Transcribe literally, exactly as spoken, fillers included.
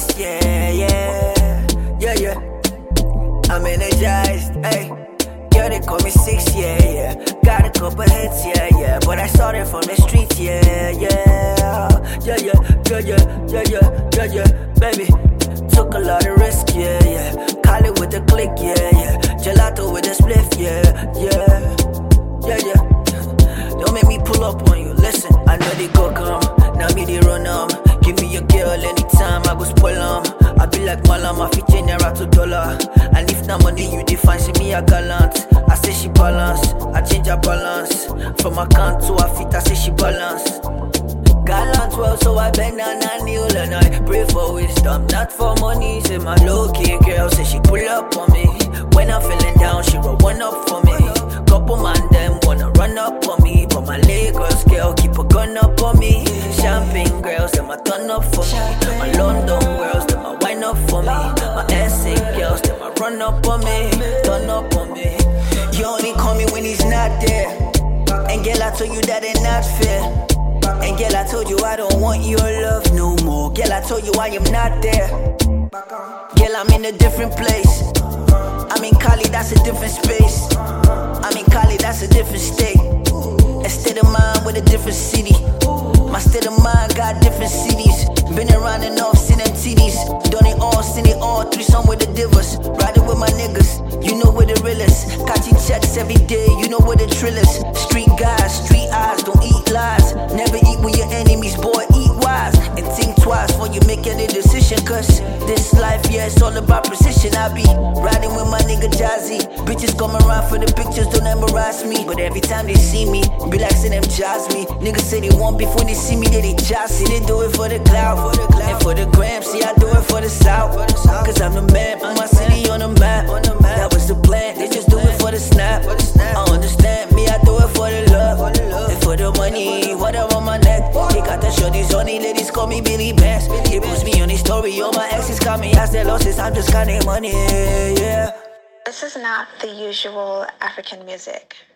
six, yeah, yeah, yeah, yeah. I'm energized, ayy. Girl, they call me six, yeah, yeah. Got a couple hits, yeah, yeah. But I started from the streets, yeah, yeah. Yeah, yeah, yeah, yeah, yeah, yeah, yeah, yeah. Baby, took a lot of risk, yeah, yeah. Call it with a click, yeah, yeah. Gelato with a spliff, yeah, yeah. Yeah, yeah. Don't make me pull up on you, listen. I know they go come, now me they run um. Give me your girl anytime, I go spoil um. I be like Malam, I fit naira to dollar. And if na money you define, see me a gallant. I say she balance, I change her balance. From account to a fit, I say she balance. Gallant well, so I bend down and kneel and I pray for wisdom, not for money. Say my low-key girl, say she pull up on me. When I'm feeling down, she roll one up for me. Couple man them wanna run up on me, but my Lagos girl keep a gun up on me. Champagne girls, them a turn up for me. My London girls, them a wine up for me. My S A girls, them a run up on me, turn up on me. You only call me when he's not there. And girl, I told you that ain't not fair. And girl, I told you I don't want your love no more. Girl, I told you I am not there. Girl, I'm in a different place. I'm in Cali, that's a different space. I'm in Cali, that's a different state. A state of mind with a different city. My state of mind got different cities. Been around enough, seen them T Ds. Done it all, seen it all, threesome with the divas. Riding with my niggas, you know where the real is. Catching checks every day, you know where the trill is. Street guys, street eyes, don't eat lies. Never eat with your enemies, boy, eat wise. And think twice before you make any decision. Cause this life, yeah, it's all about precision. I be riding with my nigga Jazzy. Bitches come around for the pictures, don't embarrass me. But every time they see me, be like say them jazz me. Niggas say they want beef when they see me, they they jazz. See they do it for the cloud, for the cloud, and for the gram. See I do it for the south, cause I'm the man, put my city on the map. That was the plan, they just do it for the snap. I understand me, I do it for the love, and for the money, whatever on my neck. They got the shorties on it, ladies call me Billy Bass. They post me on the story, all my exes call me as their losses. I'm just counting money, yeah. This is not the usual African music.